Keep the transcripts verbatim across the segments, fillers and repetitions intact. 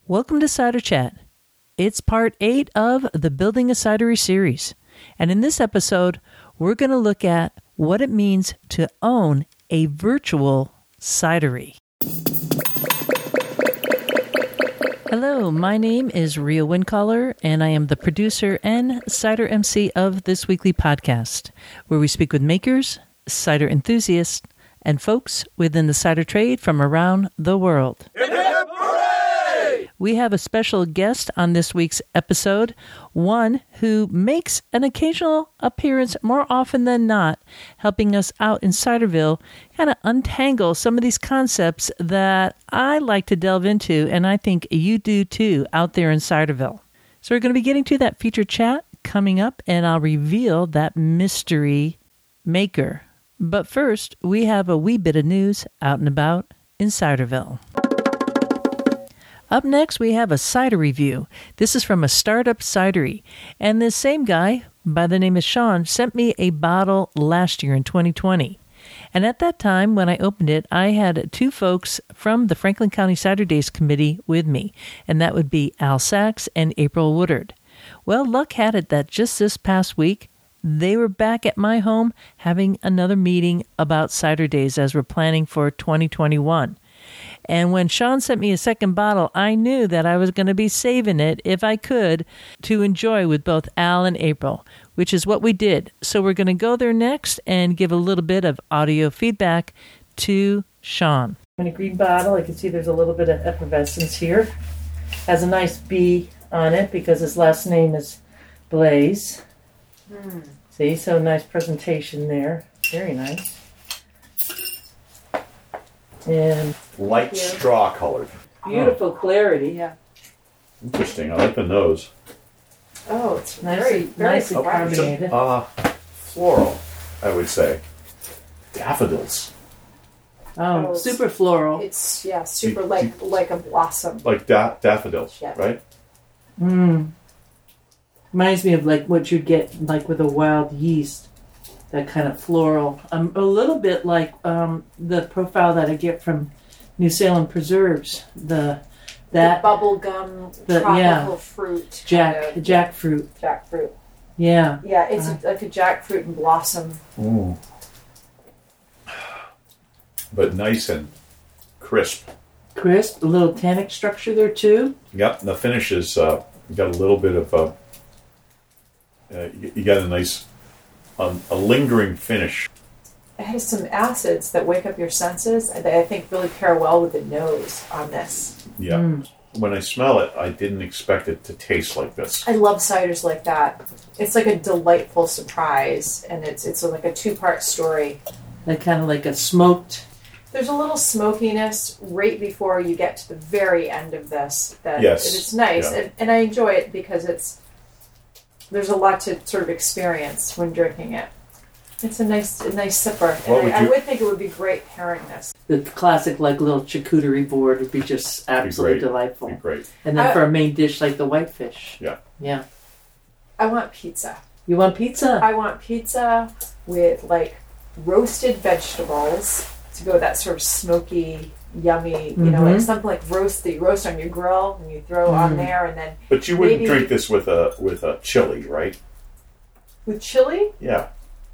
Welcome to Cider Chat. It's part eight of the Building a Cidery series. And in this episode, we're going to look at what it means to own a virtual cidery. Hello, my name is Ria Windcaller, and I am the producer and cider M C of this weekly podcast, where we speak with makers, cider enthusiasts, and folks within the cider trade from around the world. Hip, hip, hooray! We have a special guest on this week's episode, one who makes an occasional appearance more often than not, helping us out in Ciderville kind of untangle some of these concepts that I like to delve into, and I think you do too out there in Ciderville. So we're going to be getting to that feature chat coming up, and I'll reveal that mystery maker. But first, we have a wee bit of news out and about in Ciderville. Up next, we have a cider review. This is from a startup cidery. And this same guy, by the name of Sean, sent me a bottle last year in twenty twenty. And at that time, when I opened it, I had two folks from the Franklin County Cider Days Committee with me. And that would be Al Sachs and April Woodard. Well, luck had it that just this past week, they were back at my home having another meeting about Cider Days as we're planning for twenty twenty-one. And when Sean sent me a second bottle, I knew that I was going to be saving it, if I could, to enjoy with both Al and April, which is what we did. So we're going to go there next and give a little bit of audio feedback to Sean. In a green bottle, I can see there's a little bit of effervescence here. Has a nice B on it because his last name is Blaze. Mm. See, so nice presentation there. Very nice. And light straw colored. Beautiful oh. clarity. Yeah. Interesting. I like the nose. Oh, it's nicely, very, very nicely carbonated. Uh, floral, I would say. Daffodils. Oh, oh super floral. It's yeah, super do, like do, like a blossom. Like da- daffodils, yeah. Right? Mmm. Reminds me of like what you get like with a wild yeast. That kind of floral. Um, a little bit like um, the profile that I get from New Salem Preserves. The that the bubblegum tropical yeah, fruit. Jack kind of, jackfruit. Jackfruit. Yeah. Yeah, it's uh, a, like a jackfruit and blossom. Ooh. But nice and crisp. Crisp. A little tannic structure there too. Yep. The finish is uh, got a little bit of uh, uh, you, you got a nice. Um, a lingering finish. It has some acids that wake up your senses that I think really pair well with the nose on this. Yeah. Mm. When I smell it, I didn't expect it to taste like this. I love ciders like that. It's like a delightful surprise, and it's it's like a two-part story. Like kind of like a smoked... There's a little smokiness right before you get to the very end of this. That, yes. that it's nice, yeah. and, and I enjoy it because it's there's a lot to sort of experience when drinking it. It's a nice, a nice sipper. And would I, you... I would think it would be great pairing this. The classic, like, little charcuterie board would be just absolutely be delightful. Be great. And then I, for a main dish, like the whitefish. Yeah. Yeah. I want pizza. You want pizza? I want pizza with, like, roasted vegetables to go with that sort of smoky... yummy, you mm-hmm. know, like something like roast that you roast on your grill and you throw mm. on there, and then. But you wouldn't drink this with a with a chili, right? With chili? Yeah.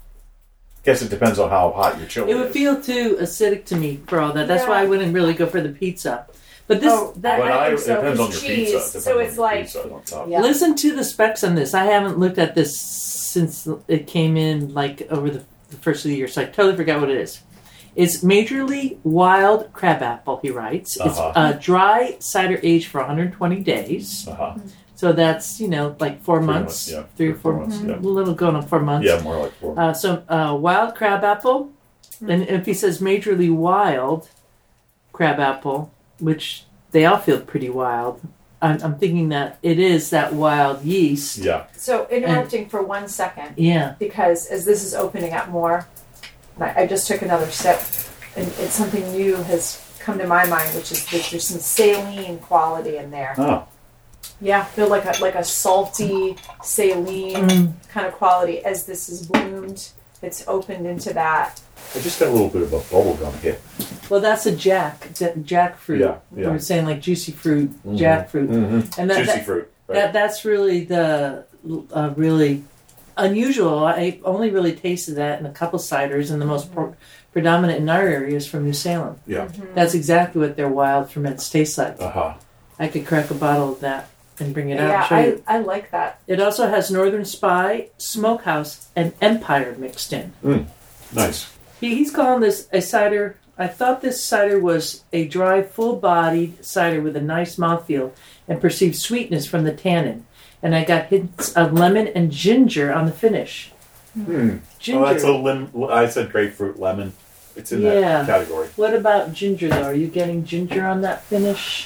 Guess it depends on how hot your chili is. It would is. feel too acidic to me for all that. That's yeah. why I wouldn't really go for the pizza. But this, oh, that but I I, think so. It depends on your cheese, pizza. It depends so on it's your like. Pizza on top. Yeah. Listen to the specs on this. I haven't looked at this since it came in, like over the, the first of the year, so I totally forgot what it is. It's majorly wild crabapple, he writes. Uh-huh. It's uh, dry cider aged for one hundred twenty days. Uh-huh. So that's, you know, like four three months. months yeah. Three or four, four months. mm-hmm. Yeah. A little going on four months. Yeah, more like four months. Uh, so uh, wild crabapple. Mm-hmm. And if he says majorly wild crabapple, which they all feel pretty wild, I'm, I'm thinking that it is that wild yeast. Yeah. So interrupting and, for one second. Yeah. Because as this is opening up more, I just took another sip, and it's something new has come to my mind, which is that there's some saline quality in there. Oh. Yeah, feel like a like a salty saline mm. kind of quality as this is bloomed. It's opened into that. I just got a little bit of a bubble gum hit. Well, that's a jack, jackfruit. Yeah, yeah. We're saying like juicy fruit, Mm-hmm. jackfruit, Mm-hmm. and that, juicy that, fruit. Right. that that's really the uh, really unusual. I only really tasted that in a couple ciders, and the most pro- predominant in our area is from New Salem. Yeah. Mm-hmm. That's exactly what their wild ferments taste like. Uh-huh. I could crack a bottle of that and bring it out. Yeah, and show I, you. I like that. It also has Northern Spy, Smokehouse, and Empire mixed in. Mm. Nice. He, he's calling this a cider. I thought this cider was a dry, full-bodied cider with a nice mouthfeel and perceived sweetness from the tannin. And I got hints of lemon and ginger on the finish. Mm. Ginger. Oh, that's a lim- I said grapefruit, lemon. It's in Yeah. that category. What about ginger, though? Are you getting ginger on that finish?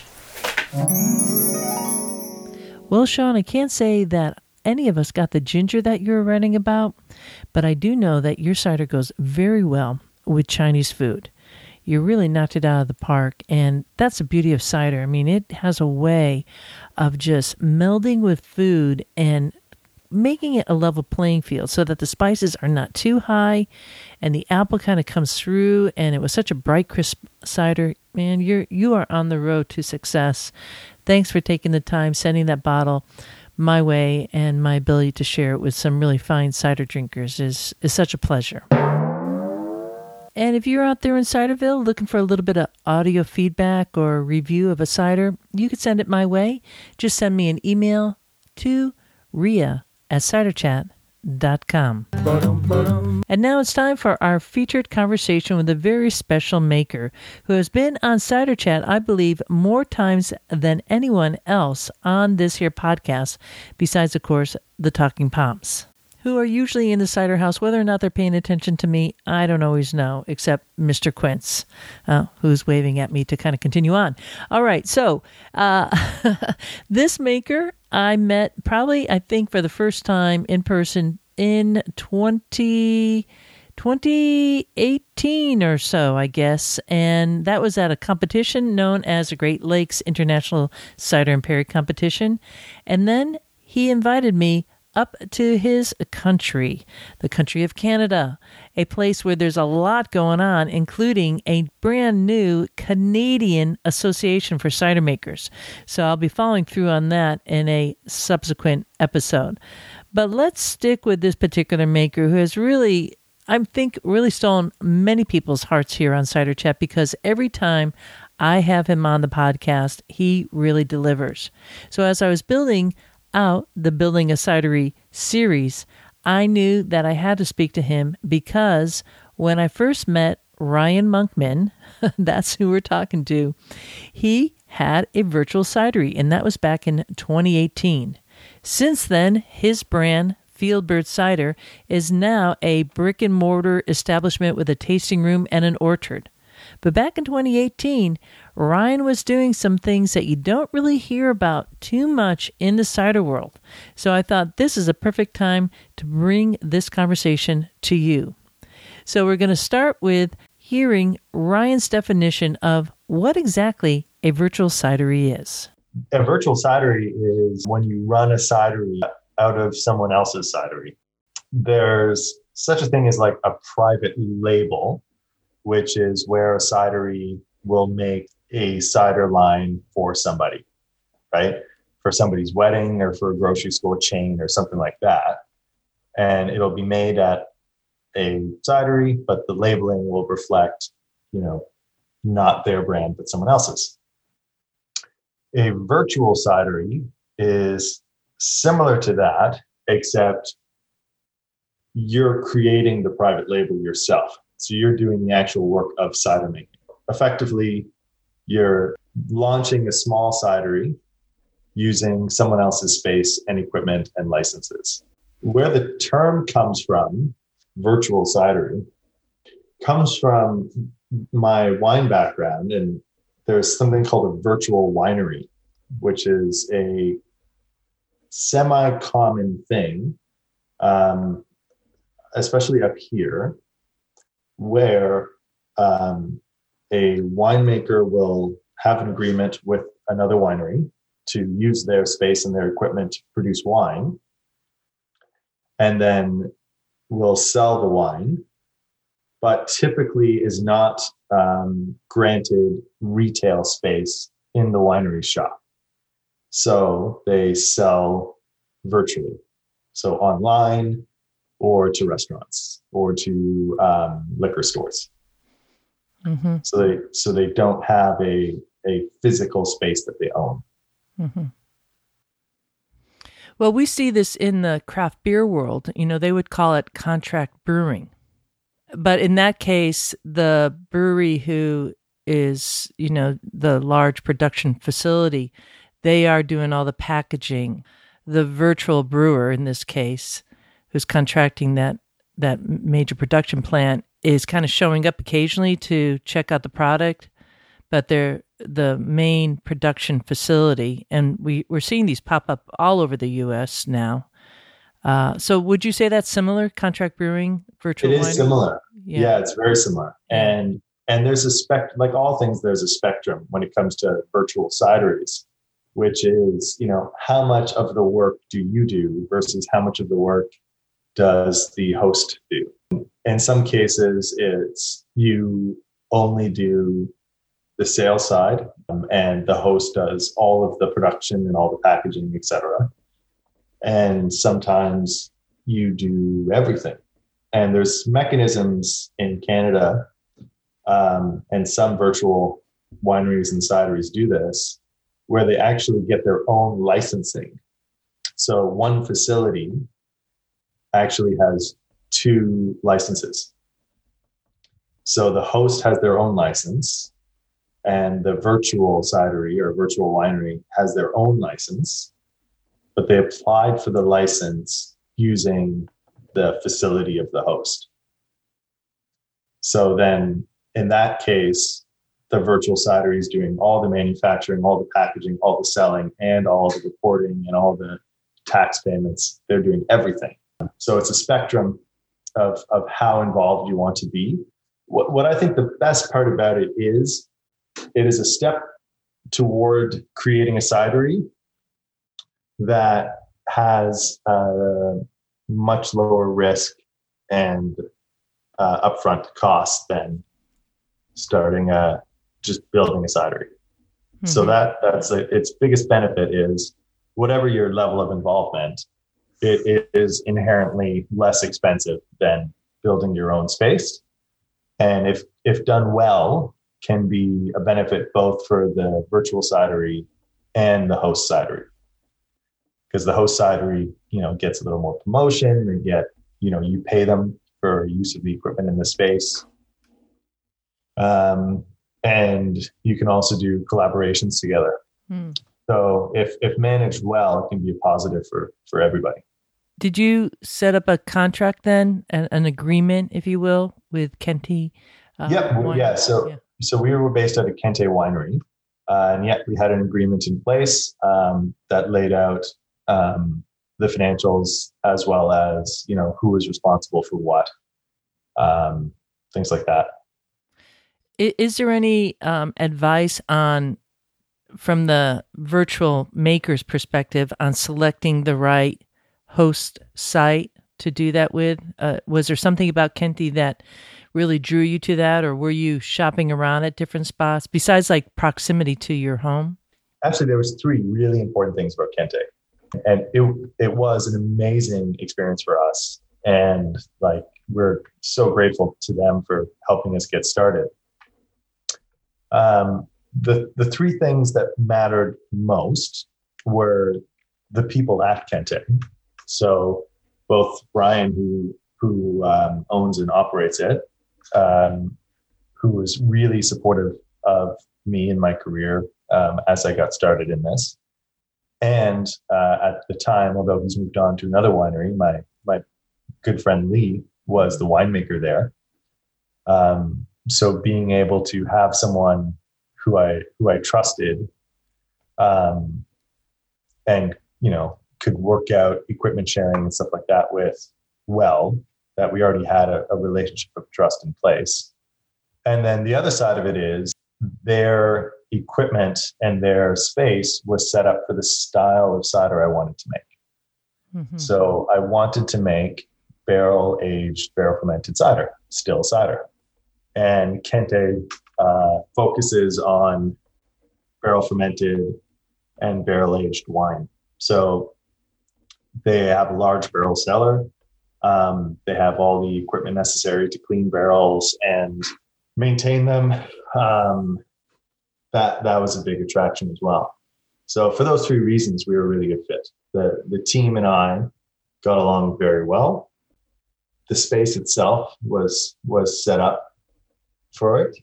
Well, Sean, I can't say that any of us got the ginger that you were writing about, but I do know that your cider goes very well with Chinese food. You really knocked it out of the park, and that's the beauty of cider. I mean, it has a way of just melding with food and making it a level playing field so that the spices are not too high and the apple kind of comes through, and it was such a bright, crisp cider. Man, you're you are on the road to success. Thanks for taking the time, sending that bottle my way, and my ability to share it with some really fine cider drinkers is, is such a pleasure. And if you're out there in Ciderville looking for a little bit of audio feedback or review of a cider, you can send it my way. Just send me an email to Ria at cider chat dot com. And now it's time for our featured conversation with a very special maker who has been on Cider Chat, I believe, more times than anyone else on this here podcast, besides, of course, the Talking Pops, who are usually in the cider house. Whether or not they're paying attention to me, I don't always know, except Mister Quince, uh, who's waving at me to kind of continue on. All right, so uh, this maker I met probably, I think, for the first time in person in twenty, twenty eighteen or so, I guess, and that was at a competition known as the Great Lakes International Cider and Perry Competition, and then he invited me up to his country, the country of Canada, a place where there's a lot going on, including a brand new Canadian Association for Cider Makers. So I'll be following through on that in a subsequent episode. But let's stick with this particular maker who has really, I think, really stolen many people's hearts here on Cider Chat, because every time I have him on the podcast, he really delivers. So as I was building out the Building a Cidery series, I knew that I had to speak to him because when I first met Ryan Monkman, that's who we're talking to, he had a virtual cidery, and that was back in twenty eighteen. Since then, his brand, Fieldbird Cider, is now a brick and mortar establishment with a tasting room and an orchard. But back in twenty eighteen, Ryan was doing some things that you don't really hear about too much in the cider world. So I thought this is a perfect time to bring this conversation to you. So we're going to start with hearing Ryan's definition of what exactly a virtual cidery is. A virtual cidery is when you run a cidery out of someone else's cidery. There's such a thing as like a private label, which is where a cidery will make a cider line for somebody, right? For somebody's wedding or for a grocery store chain or something like that. And it'll be made at a cidery, but the labeling will reflect, you know, not their brand, but someone else's. A virtual cidery is similar to that, except you're creating the private label yourself. So you're doing the actual work of cider making. Effectively, you're launching a small cidery using someone else's space and equipment and licenses. Where the term comes from, virtual cidery, comes from my wine background, and there's something called a virtual winery, which is a semi-common thing, um, especially up here, where um, a winemaker will have an agreement with another winery to use their space and their equipment to produce wine, and then will sell the wine but typically is not um, granted retail space in the winery shop. So they sell virtually, so online or to restaurants or to um, liquor stores. Mm-hmm. So they so they don't have a a physical space that they own. Mm-hmm. Well, we see this in the craft beer world. You know, they would call it contract brewing. But in that case, the brewery who is, you know, the large production facility, they are doing all the packaging. The virtual brewer, in this case, who's contracting that, that major production plant, is kind of showing up occasionally to check out the product, but they're the main production facility. And we, we're seeing these pop up all over the U S now. Uh, so would you say that's similar, contract brewing, virtual It is winery? similar. Yeah. yeah, it's very similar. And and there's a spec like all things, there's a spectrum when it comes to virtual cideries, which is, you know, how much of the work do you do versus how much of the work does the host do? In some cases, it's you only do the sales side, um, and the host does all of the production and all the packaging, et cetera. And sometimes you do everything. And there's mechanisms in Canada, um, and some virtual wineries and cideries do this, where they actually get their own licensing. So one facility actually has two licenses. So the host has their own license, and the virtual cidery or virtual winery has their own license, but they applied for the license using the facility of the host. So then in that case, the virtual cidery is doing all the manufacturing, all the packaging, all the selling, and all the reporting and all the tax payments. They're doing everything. So it's a spectrum of, of how involved you want to be. What, what I think the best part about it is, it is a step toward creating a cidery that has a much lower risk and uh, upfront cost than starting a just building a cidery. Mm-hmm. So that that's a, its biggest benefit is whatever your level of involvement, it, it is inherently less expensive than building your own space, and if if done well, can be a benefit both for the virtual cidery and the host cidery. Because the host cidery, you know, gets a little more promotion. They get, you know, you pay them for use of the equipment in the space. Um, and you can also do collaborations together. Hmm. So if if managed well, it can be a positive for, for everybody. Did you set up a contract then, an, an agreement, if you will, with Kente? Uh, yep. Yeah. So, yeah. So we were based at a Kente winery, uh, and yet we had an agreement in place um, that laid out um, the financials as well as, you know, who was responsible for what, um, things like that. Is there any um, advice on, from the virtual maker's perspective, on selecting the right host site to do that with? Uh, was there something about Kente that really drew you to that, or were you shopping around at different spots besides like proximity to your home? Actually, there was three really important things about Kente, and it it was an amazing experience for us, and like we're so grateful to them for helping us get started. Um, the the three things that mattered most were the people at Kente. So both Brian, who who um, owns and operates it, um, who was really supportive of me in my career um, as I got started in this, and uh, at the time, although he's moved on to another winery, my my good friend Lee was the winemaker there. Um, so being able to have someone who I who I trusted, um, and you know, could work out equipment sharing and stuff like that with, well, that we already had a, a relationship of trust in place. And then the other side of it is their equipment and their space was set up for the style of cider I wanted to make. Mm-hmm. So I wanted to make barrel aged, barrel fermented cider, still cider. and Kente uh, focuses on barrel fermented and barrel aged wine. So they have a large barrel cellar. Um, they have all the equipment necessary to clean barrels and maintain them. Um, that that was a big attraction as well. So for those three reasons, we were a really good fit. The the team and I got along very well. The space itself was was set up for it,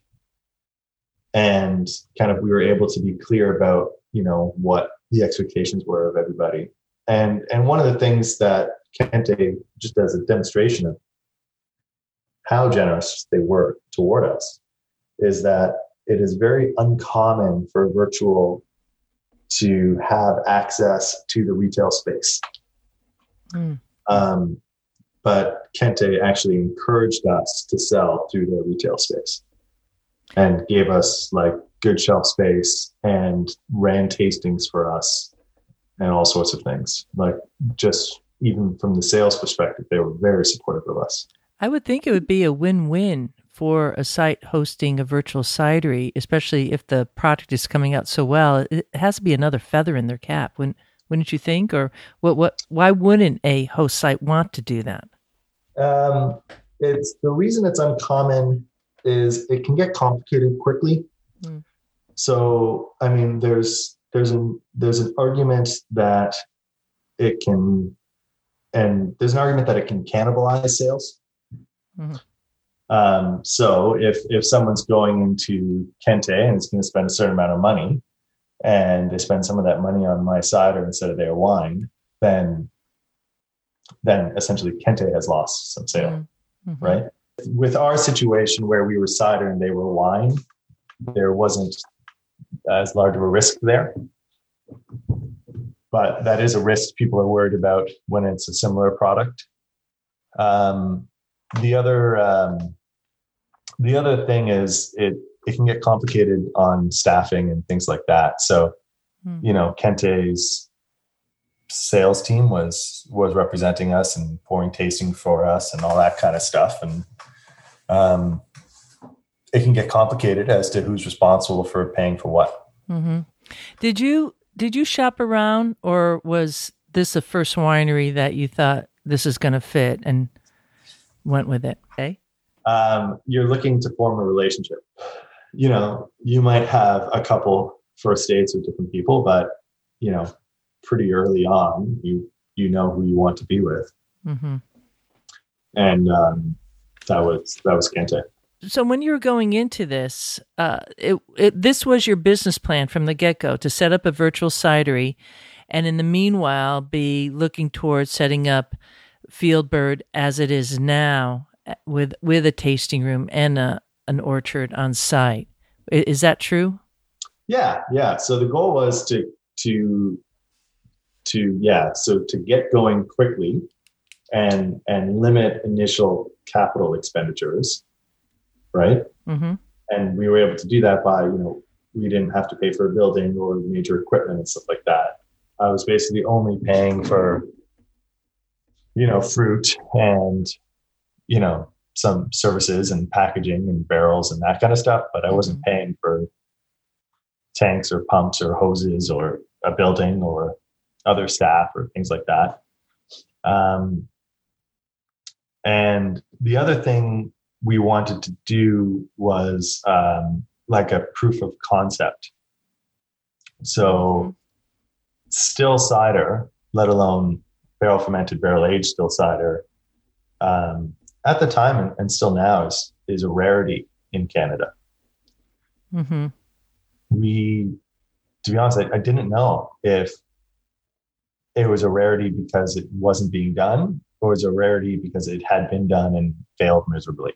and kind of we were able to be clear about, you know, what the expectations were of everybody. And and one of the things that Kente, just as a demonstration of how generous they were toward us, is that it is very uncommon for virtual to have access to the retail space. Mm. Um, but Kente actually encouraged us to sell through their retail space and gave us like good shelf space and ran tastings for us and all sorts of things. Like, just even from the sales perspective, they were very supportive of us. I would think it would be a win-win for a site hosting a virtual cidery, especially if the product is coming out so well. It has to be another feather in their cap, wouldn't, wouldn't you think? Or what? What? Why wouldn't a host site want to do that? Um, it's the reason it's uncommon is it can get complicated quickly. Mm. So, I mean, there's there's an there's an argument that it can, and there's an argument that it can cannibalize sales. Mm-hmm. Um, so if if someone's going into Kente and is going to spend a certain amount of money, and they spend some of that money on my cider instead of their wine, then then essentially Kente has lost some sale, mm-hmm. right? With our situation where we were cider and they were wine, there wasn't as large of a risk there. But that is a risk people are worried about when it's a similar product. Um, the other um, the other thing is it it can get complicated on staffing and things like that. So, mm. you know, Kente's sales team was was representing us and pouring tasting for us and all that kind of stuff, and um, it can get complicated as to who's responsible for paying for what. Mm-hmm. Did you did you shop around, or was this the first winery that you thought this is going to fit and went with it? Okay. Um, you're looking to form a relationship. You know, you might have a couple first dates with different people, but you know, pretty early on, you you know who you want to be with, mm-hmm. and um, that was that was Kente. So when you were going into this, uh, it, it, this was your business plan from the get-go, to set up a virtual cidery, and in the meanwhile be looking towards setting up Fieldbird as it is now, with with a tasting room and a, an orchard on site. Is that true? Yeah, yeah. So the goal was to to to yeah, so to get going quickly and and limit initial capital expenditures. Right. Mm-hmm. And we were able to do that by, you know, we didn't have to pay for a building or major equipment and stuff like that. I was basically only paying for, you know, fruit and, you know, some services and packaging and barrels and that kind of stuff. But I wasn't mm-hmm. paying for tanks or pumps or hoses or a building or other staff or things like that. Um, and the other thing we wanted to do was um, like a proof of concept. So still cider, let alone barrel fermented, barrel aged still cider, um, at the time and, and still now is, is a rarity in Canada. Mm-hmm. We, to be honest, I, I didn't know if it was a rarity because it wasn't being done, or was a rarity because it had been done and failed miserably.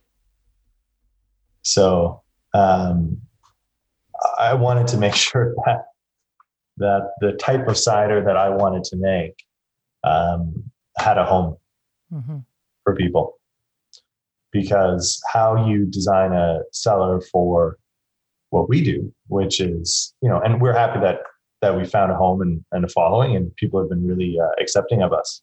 So um, I wanted to make sure that that the type of cider that I wanted to make um, had a home mm-hmm. for people. Because how you design a cellar for what we do, which is, you know, and we're happy that that we found a home and, and a following, and people have been really uh, accepting of us.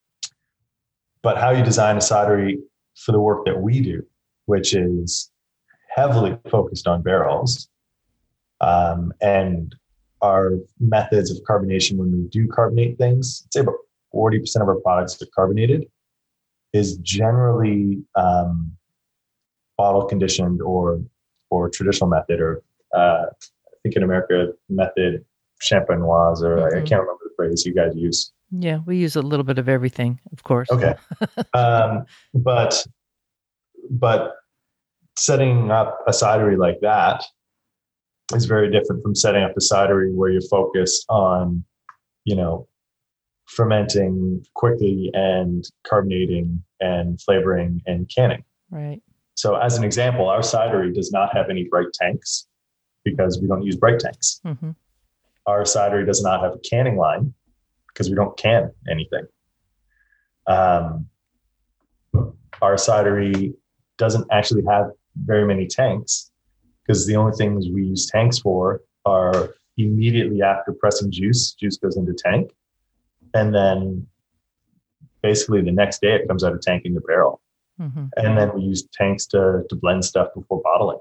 But how you design a cidery for the work that we do, which is heavily focused on barrels. Um, and our methods of carbonation, when we do carbonate things, I'd say about forty percent of our products are carbonated, is generally um, bottle conditioned or or traditional method, or uh, I think in America, method champenoise, or mm-hmm. I can't remember the phrase you guys use. Yeah, we use a little bit of everything, of course. Okay. um, but but setting up a cidery like that is very different from setting up a cidery where you're focused on, you know, fermenting quickly and carbonating and flavoring and canning. Right. So as an example, our cidery does not have any bright tanks because we don't use bright tanks. Mm-hmm. Our cidery does not have a canning line because we don't can anything. Um, our cidery doesn't actually have very many tanks because the only things we use tanks for are immediately after pressing juice, juice goes into tank. And then basically the next day it comes out of tank into barrel. Mm-hmm. And then we use tanks to, to blend stuff before bottling.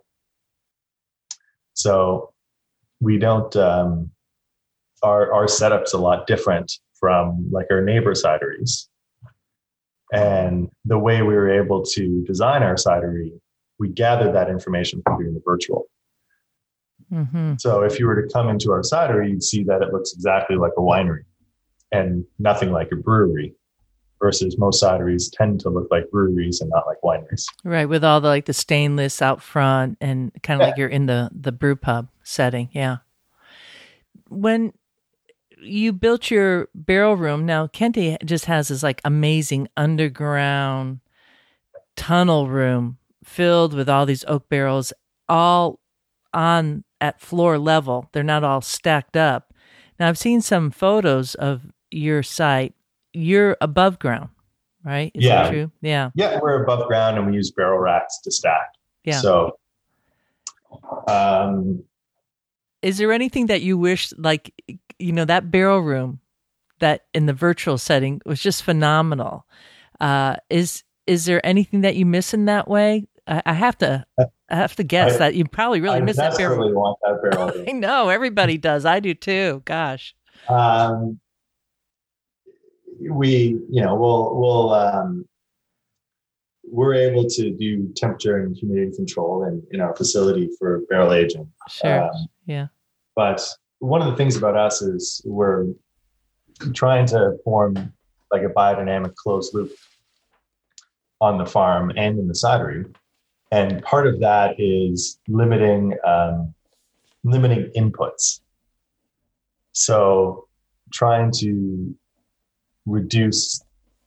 So we don't, um, our, our setup's a lot different from like our neighbor cideries. And the way we were able to design our cidery, we gathered that information from doing the virtual. Mm-hmm. So if you were to come into our cidery, you'd see that it looks exactly like a winery and nothing like a brewery, versus most cideries tend to look like breweries and not like wineries. Right, with all the like the stainless out front and kind of yeah. like you're in the, the brew pub setting. Yeah. When you built your barrel room, now Kente just has this like amazing underground tunnel room filled with all these oak barrels, all on at floor level. They're not all stacked up. Now I've seen some photos of your site. You're above ground, right? Is yeah. that true? Yeah. Yeah, we're above ground and we use barrel racks to stack. Yeah. So, um, is there anything that you wish, like, you know, that barrel room that in the virtual setting was just phenomenal? Uh, is is there anything that you miss in that way? I, I have to, I have to guess I, that you probably really I miss that barrel. I really want that barrel room. I know everybody does. I do too. Gosh. Um, we, you know, we'll we'll um, we're able to do temperature and humidity control in, in our facility for barrel aging. Sure. Um, yeah. But one of the things about us is we're trying to form like a biodynamic closed loop on the farm and in the cidery. And part of that is limiting um, limiting inputs. So trying to reduce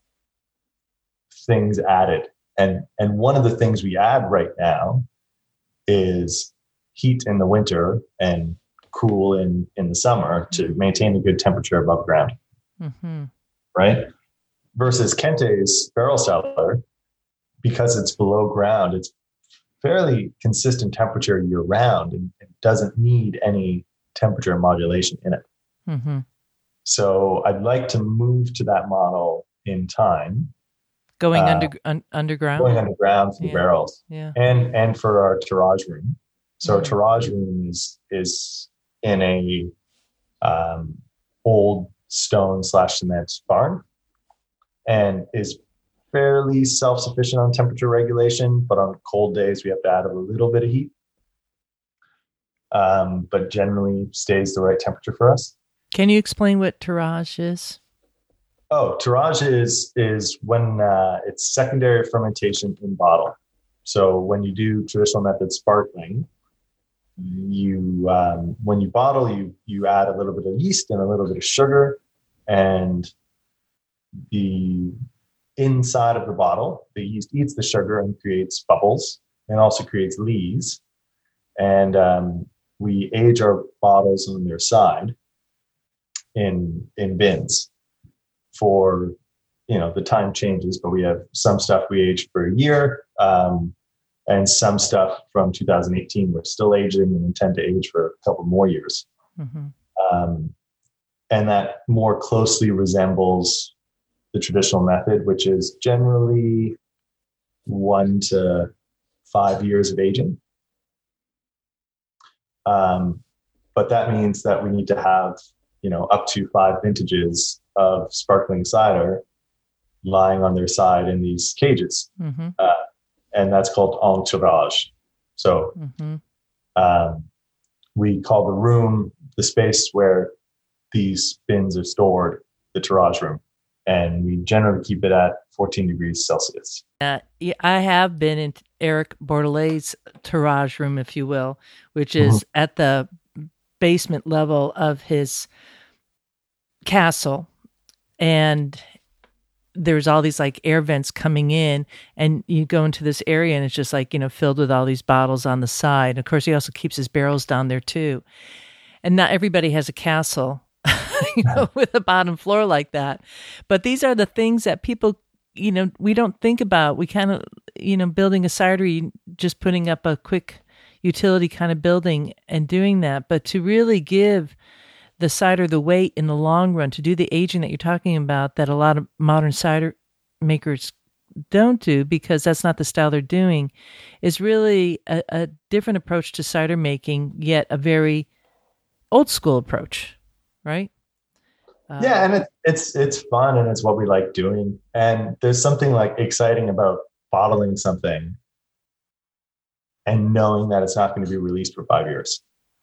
things added. And, and one of the things we add right now is heat in the winter and cool in, in the summer to maintain a good temperature above ground. Mm-hmm. Right? Versus Kente's barrel cellar, because it's below ground, it's fairly consistent temperature year round and it doesn't need any temperature modulation in it. Mm-hmm. So I'd like to move to that model in time. Going uh, under un, underground? Going underground for yeah. the barrels. Yeah. And and for our tirage room. So mm-hmm. our tirage room is is in a um, old stone slash cement barn and is fairly self-sufficient on temperature regulation, but on cold days we have to add a little bit of heat. Um, but generally stays the right temperature for us. Can you explain what tirage is? Oh, tirage is is when uh, it's secondary fermentation in bottle. So when you do traditional method sparkling, you um, when you bottle, you you add a little bit of yeast and a little bit of sugar, and the inside of the bottle, the yeast eats the sugar and creates bubbles, and also creates lees. And um, we age our bottles on their side in in bins for, you know, the time changes, but we have some stuff we age for a year, um, and some stuff from two thousand eighteen we're still aging and intend to age for a couple more years. Mm-hmm. Um, and that more closely resembles the traditional method, which is generally one to five years of aging. Um, but that means that we need to have, you know, up to five vintages of sparkling cider lying on their side in these cages. Mm-hmm. Uh, and that's called en tirage. So mm-hmm. um, we call the room, the space where these bins are stored, the tirage room. And we generally keep it at fourteen degrees Celsius. Uh, yeah, I have been in Eric Bordelet's tirage room, if you will, which is mm-hmm. at the basement level of his castle. And there's all these like air vents coming in, and you go into this area and it's just like, you know, filled with all these bottles on the side. Of course, he also keeps his barrels down there too. And not everybody has a castle, you know, with a bottom floor like that. But these are the things that people, you know, we don't think about. We kind of, you know, building a cidery, just putting up a quick utility kind of building and doing that. But to really give the cider the weight in the long run, to do the aging that you're talking about, that a lot of modern cider makers don't do because that's not the style they're doing, is really a, a different approach to cider making, yet a very old school approach, right? Uh, yeah, and it, it's it's fun and it's what we like doing. And there's something like exciting about bottling something and knowing that it's not going to be released for five years.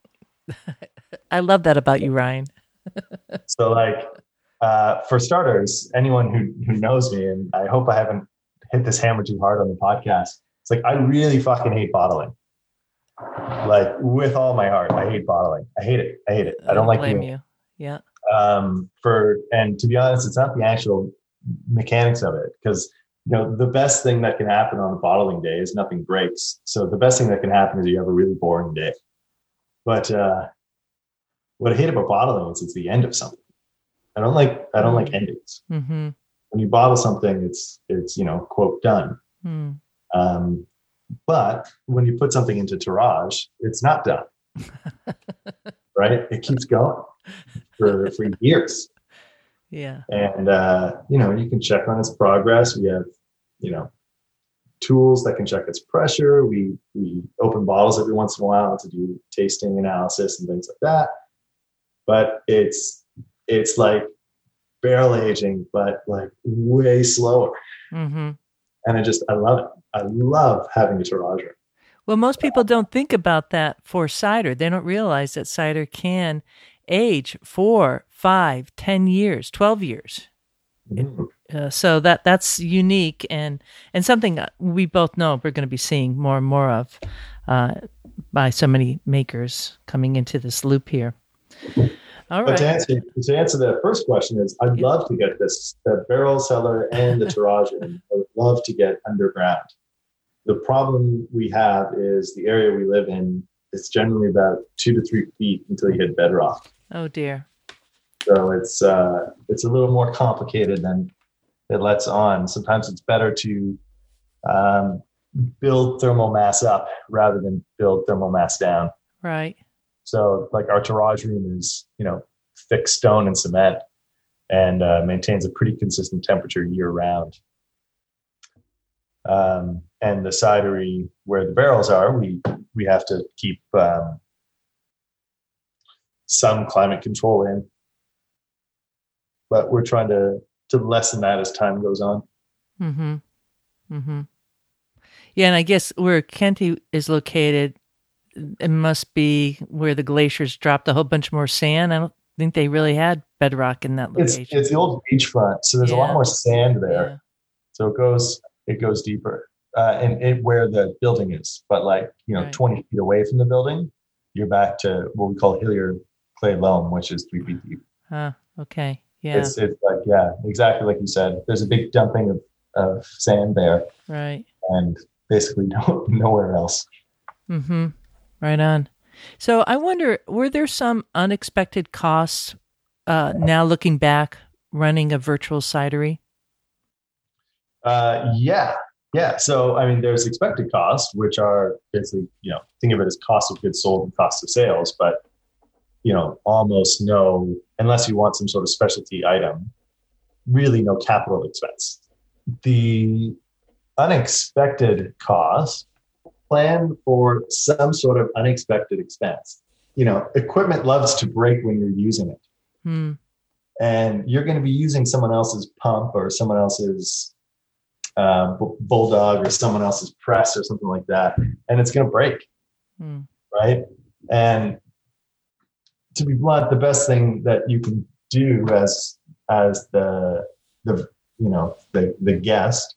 I love that about you, Ryan. So like, uh, for starters, anyone who, who knows me, and I hope I haven't hit this hammer too hard on the podcast, it's like, I really fucking hate bottling. Like with all my heart, I hate bottling. I hate it. I hate it. I don't, I don't like blame doing you. Yeah. Um, for, and to be honest, it's not the actual mechanics of it, because you know, the best thing that can happen on a bottling day is nothing breaks. So the best thing that can happen is you have a really boring day. But uh, what I hate about bottling is it's the end of something. I don't like I don't like endings. Mm-hmm. When you bottle something, it's it's you know, quote, done. Mm. Um, but when you put something into tirage, it's not done. Right? It keeps going for for years. Yeah. And uh, you know, you can check on its progress. We have, you know, tools that can check its pressure. We we open bottles every once in a while to do tasting analysis and things like that. But it's it's like barrel aging, but like way slower. Mm-hmm. And I just I love it. I love having a tirage room. Well, most people don't think about that for cider. They don't realize that cider can age four, five, ten years, twelve years. Mm-hmm. Uh, so that that's unique and and something we both know we're going to be seeing more and more of uh, by so many makers coming into this loop here. All right. But to answer, to answer the first question is, I'd yeah. love to get this, the barrel cellar and the tirage room. I would love to get underground. The problem we have is the area we live in, it's generally about two to three feet until you hit bedrock. Oh dear. So it's uh, it's a little more complicated than it lets on. Sometimes it's better to um, build thermal mass up rather than build thermal mass down. Right. So like our tirage room is, you know, thick stone and cement and uh, maintains a pretty consistent temperature year round. Um, and the cidery where the barrels are, we, we have to keep um, some climate control in, but we're trying to, to lessen that as time goes on. Mm-hmm. Mm-hmm. Yeah. And I guess where Kenty is located, it must be where the glaciers dropped a whole bunch more sand. I don't think they really had bedrock in that location. It's, it's the old beachfront, so there's yeah. a lot more sand there. Yeah. So it goes it goes deeper, uh, and it, where the building is. But like you know, right. twenty feet away from the building, you're back to what we call Hillier clay loam, which is three feet deep. Huh. Okay. Yeah. It's it's like yeah, exactly like you said. There's a big dumping of, of sand there. Right. And basically no, nowhere else. Mm-hmm. Right on. So I wonder, were there some unexpected costs uh, now looking back running a virtual cidery? Uh, yeah. Yeah. So, I mean, there's expected costs, which are basically, you know, think of it as cost of goods sold and cost of sales, but, you know, almost no, unless you want some sort of specialty item, really no capital expense. The unexpected cost, plan for some sort of unexpected expense. you know, equipment loves to break when you're using it. Hmm. And you're going to be using someone else's pump or someone else's uh, bulldog or someone else's press or something like that, and it's going to break, Hmm. right? And to be blunt, the best thing that you can do as as the the you know the the guest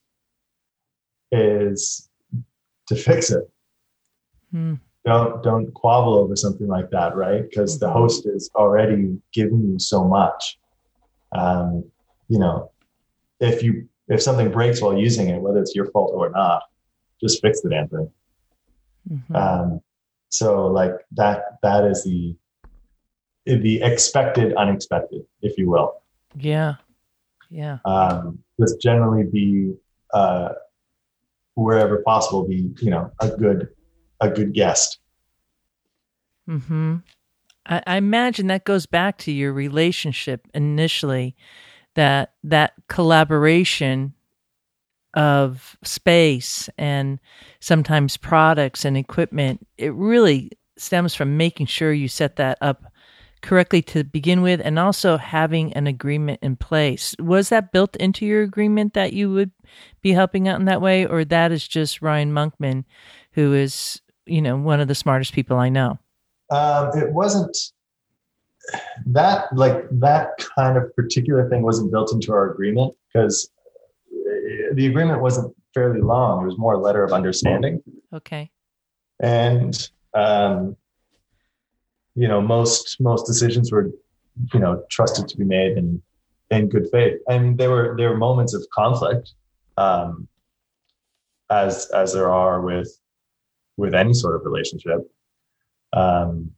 is to fix it. Hmm. Don't don't quabble over something like that, right? Because Mm-hmm. the host is already giving you so much. Um, you know, if you if something breaks while using it, whether it's your fault or not, just fix the damn thing. Mm-hmm. Um, so like that that is the the expected unexpected, if you will. Yeah. Yeah. Um, just generally be uh, wherever possible, be you know a good a good guest. Hmm. I, I imagine that goes back to your relationship initially, that that collaboration of space and sometimes products and equipment. It really stems from making sure you set that up correctly to begin with, and also having an agreement in place. Was that built into your agreement that you would be helping out in that way, or that is just Ryan Monkman, who is, you know, one of the smartest people I know? Um, it wasn't that like that kind of particular thing wasn't built into our agreement because the agreement wasn't fairly long. It was more a letter of understanding. Okay. And um, you know, most most decisions were, you know, trusted to be made in in good faith. I mean, there were there were moments of conflict, um, as as there are with with any sort of relationship. Um,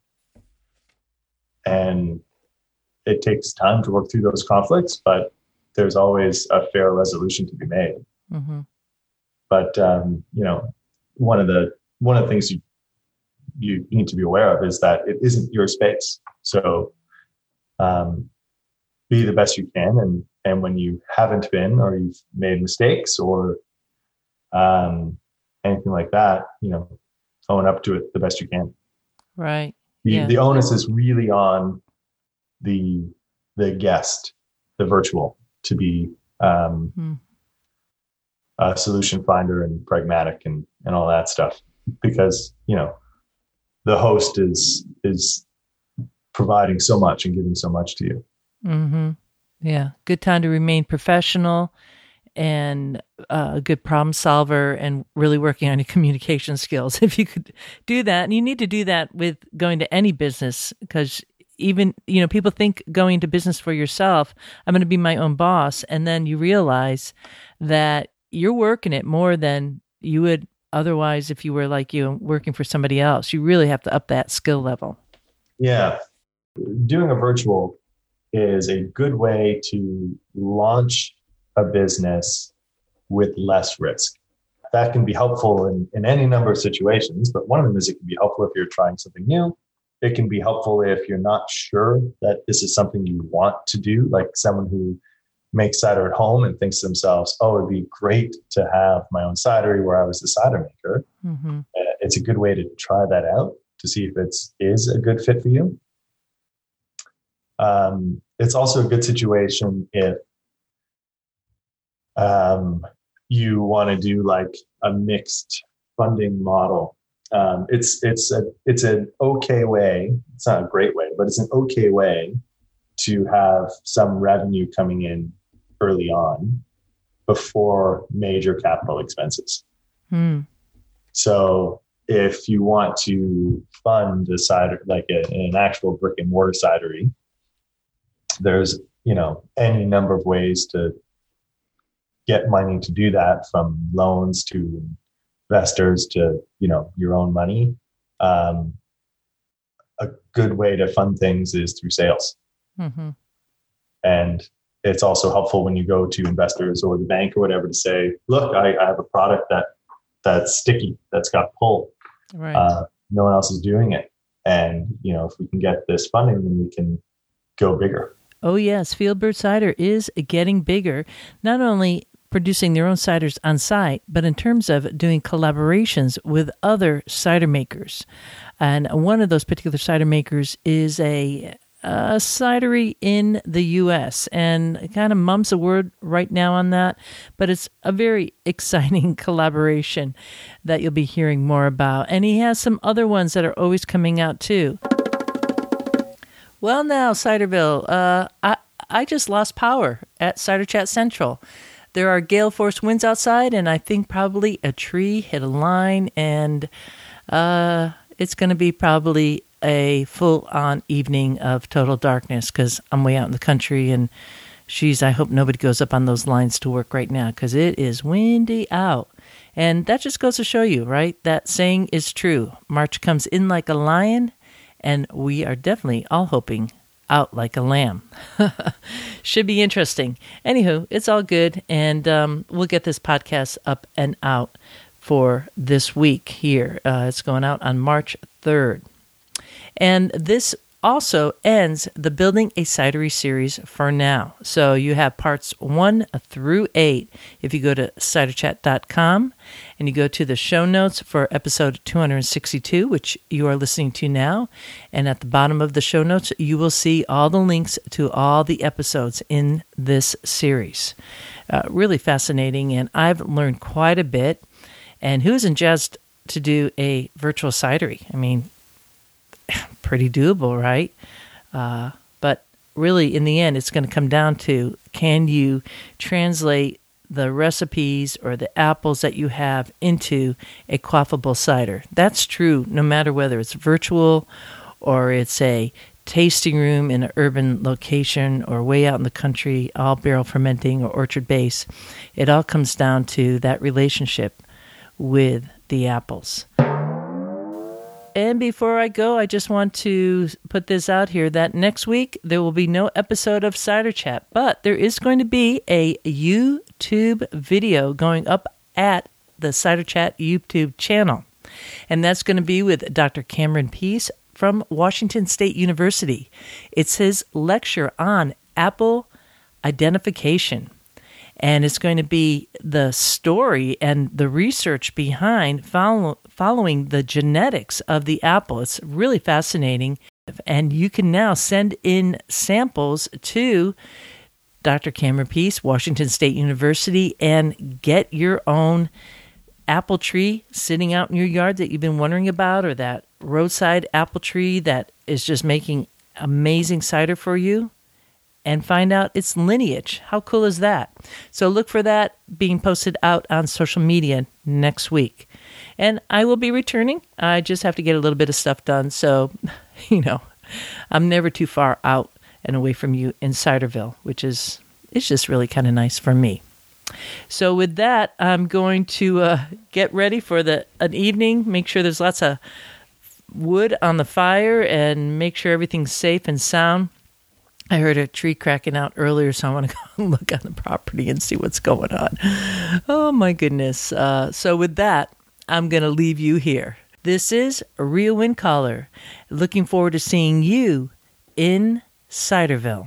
and it takes time to work through those conflicts, but there's always a fair resolution to be made. Mm-hmm. But um, you know, one of the one of the things you you need to be aware of is that it isn't your space. So um, be the best you can, and and when you haven't been, or you've made mistakes, or um, anything like that, you know, own up to it the best you can. Right. The, Yeah. the onus is really on the the guest, the virtual, to be um, Hmm. a solution finder and pragmatic and and all that stuff, because you know the host is is providing so much and giving so much to you. Mm-hmm. Yeah. Good time to remain professional and uh, a good problem solver, and really working on your communication skills. If you could do that, and you need to do that with going to any business, because even, you know, people think going into business for yourself, I'm going to be my own boss. And then you realize that you're working it more than you would otherwise if you were like you working for somebody else. You really have to up that skill level. Yeah. Doing a virtual is a good way to launch a business with less risk. That can be helpful in, in any number of situations, but one of them is it can be helpful if you're trying something new. It can be helpful if you're not sure that this is something you want to do, like someone who makes cider at home and thinks to themselves, oh, it'd be great to have my own cidery where I was the cider maker. Mm-hmm. Uh, it's a good way to try that out to see if it's is a good fit for you. Um, it's also a good situation if um, you want to do like a mixed funding model. Um, it's it's a it's an okay way. It's not a great way, but it's an okay way to have some revenue coming in early on before major capital expenses. Mm. So if you want to fund a cider, like a, an actual brick and mortar cidery, there's, you know, any number of ways to get money to do that, from loans to investors to, you know, your own money. Um, a good way to fund things is through sales. Mm-hmm. And it's also helpful when you go to investors or the bank or whatever to say, look, I, I have a product that that's sticky, that's got pull. Right. Uh, no one else is doing it. And, you know, if we can get this funding, then we can go bigger. Oh, yes. Fieldbird Cider is getting bigger, not only producing their own ciders on site, but in terms of doing collaborations with other cider makers. And one of those particular cider makers is a, a cidery in the U S, and kind of mum's a word right now on that, but it's a very exciting collaboration that you'll be hearing more about. And he has some other ones that are always coming out too. Well, now, Ciderville, uh, I, I just lost power at Cider Chat Central. There are gale force winds outside, and I think probably a tree hit a line, and uh, it's going to be probably a full-on evening of total darkness because I'm way out in the country, and geez, I hope nobody goes up on those lines to work right now because it is windy out. And that just goes to show you, right? That saying is true. March comes in like a lion, and we are definitely all hoping out like a lamb. Should be interesting. Anywho, it's all good, and um, we'll get this podcast up and out for this week here. Uh, it's going out on March third. And this also ends the Building a Cidery series for now. So you have parts one through eight. If you go to cider chat dot com and you go to the show notes for episode two hundred sixty-two, which you are listening to now, and at the bottom of the show notes, you will see all the links to all the episodes in this series. Uh, really fascinating, and I've learned quite a bit. And who isn't jazzed to do a virtual cidery? I mean, pretty doable, right? Uh, but really, in the end, it's going to come down to, can you translate the recipes or the apples that you have into a quaffable cider? That's true no matter whether it's virtual or it's a tasting room in an urban location or way out in the country, all barrel fermenting or orchard base. It all comes down to that relationship with the apples. And before I go, I just want to put this out here that next week there will be no episode of Cider Chat, but there is going to be a YouTube video going up at the Cider Chat YouTube channel. And that's going to be with Doctor Cameron Peace from Washington State University. It's his lecture on apple identification. And it's going to be the story and the research behind follow, following the genetics of the apple. It's really fascinating. And you can now send in samples to Doctor Cameron Peace, Washington State University, and get your own apple tree sitting out in your yard that you've been wondering about, or that roadside apple tree that is just making amazing cider for you, and find out its lineage. How cool is that? So look for that being posted out on social media next week. And I will be returning. I just have to get a little bit of stuff done. So, you know, I'm never too far out and away from you in Ciderville, which is, it's just really kind of nice for me. So with that, I'm going to uh, get ready for the an evening, make sure there's lots of wood on the fire, and make sure everything's safe and sound. I heard a tree cracking out earlier, so I want to go look on the property and see what's going on. Oh, my goodness. Uh, so with that, I'm going to leave you here. This is Rhea Windcaller. Looking forward to seeing you in Ciderville.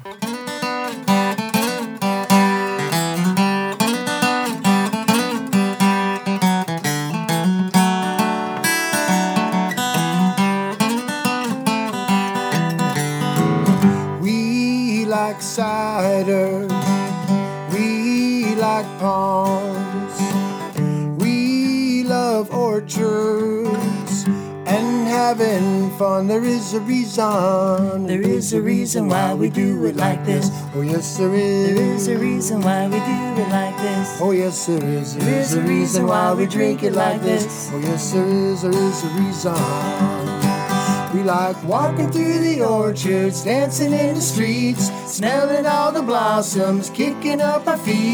Cider, we like palms, we love orchards and having fun. There is a reason, there is a reason why we do it like this. Oh yes there is, there is a reason why we do it like this. Oh yes there is, there is a reason why we drink it like this. Oh yes there is, there is a reason. We like walking through the orchards, dancing in the streets, smelling all the blossoms, kicking up our feet.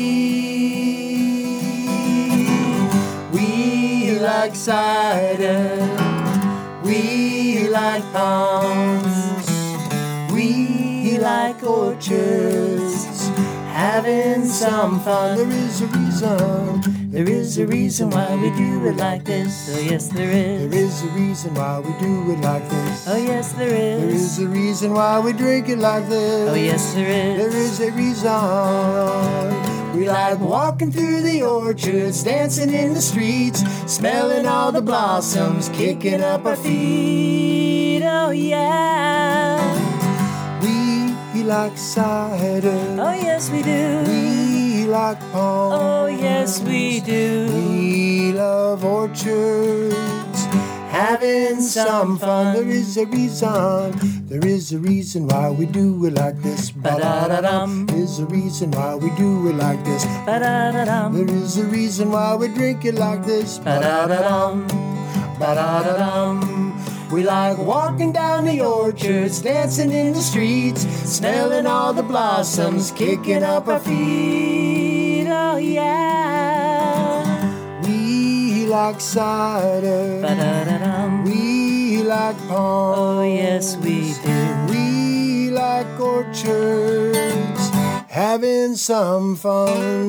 We like cider, we like palms, we like orchards, having some fun. There is a reason, there is a reason why we do it like this. Oh yes there is, there is a reason why we do it like this. Oh yes there is, there is a reason why we drink it like this. Oh yes there is, there is a reason. We like walking through the orchards, dancing in the streets, smelling all the blossoms, kicking up our feet. Oh yeah. We like cider. Oh yes we do. We like palms. Oh yes we do. We love orchards, having some fun. There is a reason, there is a reason why we do it like this. Ba-da-da-dum. There's a reason why we do it like this. Ba-da-da-dum. There is a reason why we drink it like this. Ba-da-da-dum. Ba-da-da-dum. We like walking down the orchards, dancing in the streets, smelling all the blossoms, kicking up our feet. Oh yeah. We like cider. Ba-da-da-dum. We like palms. Oh yes we do. We like orchards, having some fun.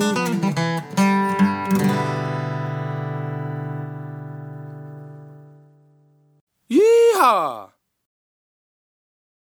Yeehaw!